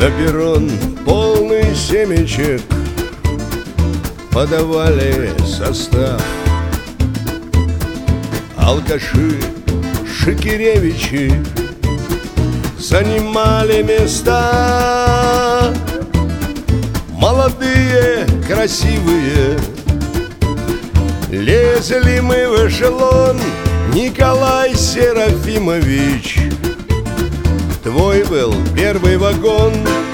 На перрон полный семечек подавали состав. Алкаши, шикеревичи занимали места. Молодые, красивые, лезли мы в эшелон. Николай Серафимович, твой был первый вагон.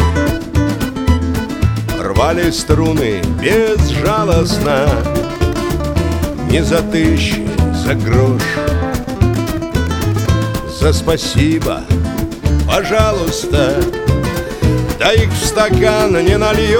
Рвали струны безжалостно, не за тысячи, за грош. За спасибо, пожалуйста, да их в стакан не нальешь.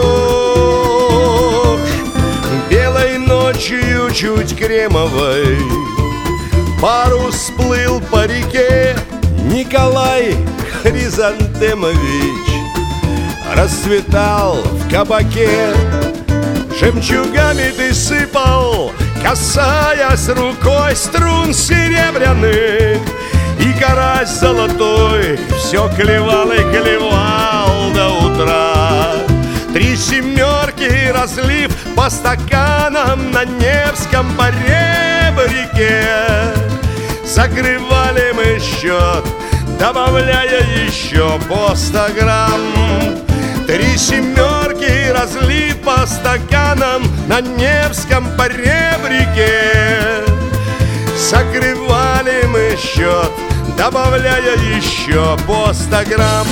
Белой ночью чуть кремовой парус всплыл по реке. Николай Хризантемович расцветал в кабаке. Жемчугами ты сыпал, касаясь рукой струн серебряных. И карась золотой все клевал и клевал до утра. 3 семерки разлив по стаканам на Невском поребрике. Закрывали мы счет, добавляя еще по 100 грамм. 3 семерки разлив по стаканам на Невском поребрике. Закрывали мы счет, добавляя еще по 100 грамм.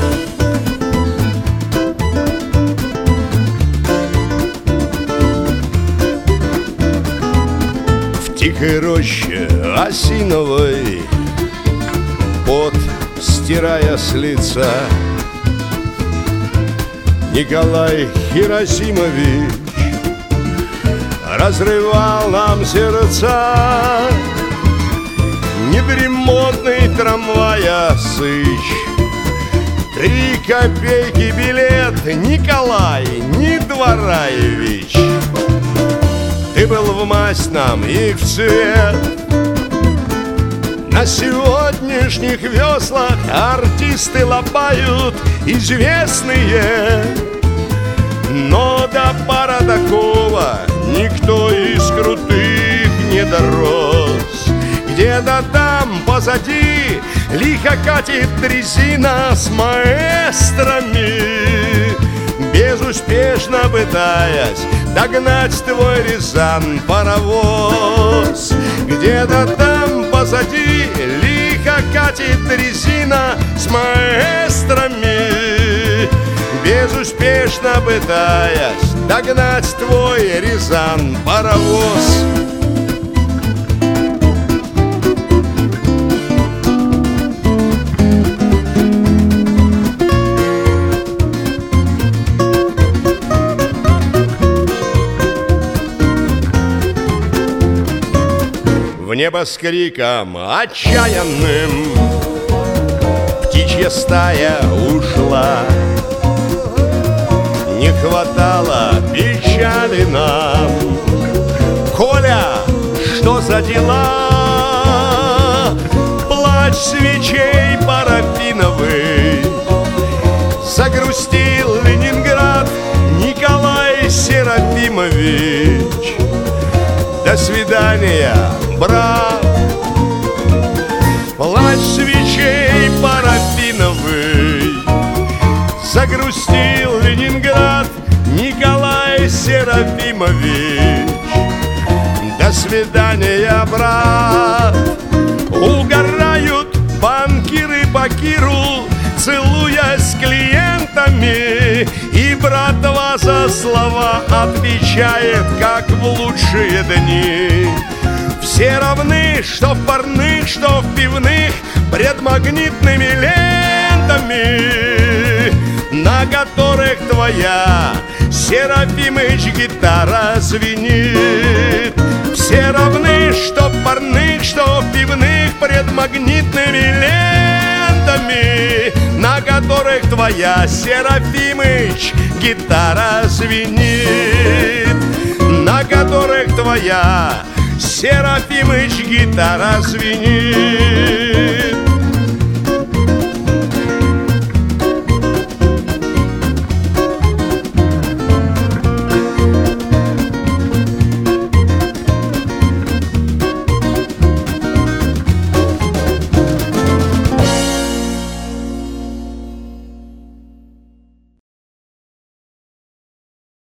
В тихой роще осиновой, пот стирая с лица, Николай Хиросимович разрывал нам сердца. Недремонный трамвая сыч, 3 копейки билет. Николай Недвораевич, ты был в масть нам и в цвет. На сегодняшних веслах артисты лопают известные, но до пара такого никто из крутых не дорос. Где-то там позади лихо катит дрезина с маэстрами, безуспешно пытаясь догнать твой Рязань паровоз. Где-то там позади лихо катит дрезина с маэстрами, безуспешно пытаясь догнать твой Рязань паровоз. В небо с криком отчаянным птичья стая ушла. Не хватало печали нам. Коля, что за дела? Плач свечей парафиновых. Загрустил Ленинград Николай Серафимович. До свидания, брат. Плач свечей парафиновый. Загрустил Ленинград Николай Серафимович. До свидания, брат. Угорают банкиры по Киру, целуясь с клиентами, и братва за слова отвечает, как в лучшие дни. Все равны, что в парных, что в пивных, пред магнитными лентами, на которых твоя, Серафимыч, гитара звенит. Все равны, что в парных, что в пивных, пред магнитными лентами, на которых твоя, Серафимыч, гитара звенит. На которых твоя, Серафимыч, гитара звенит.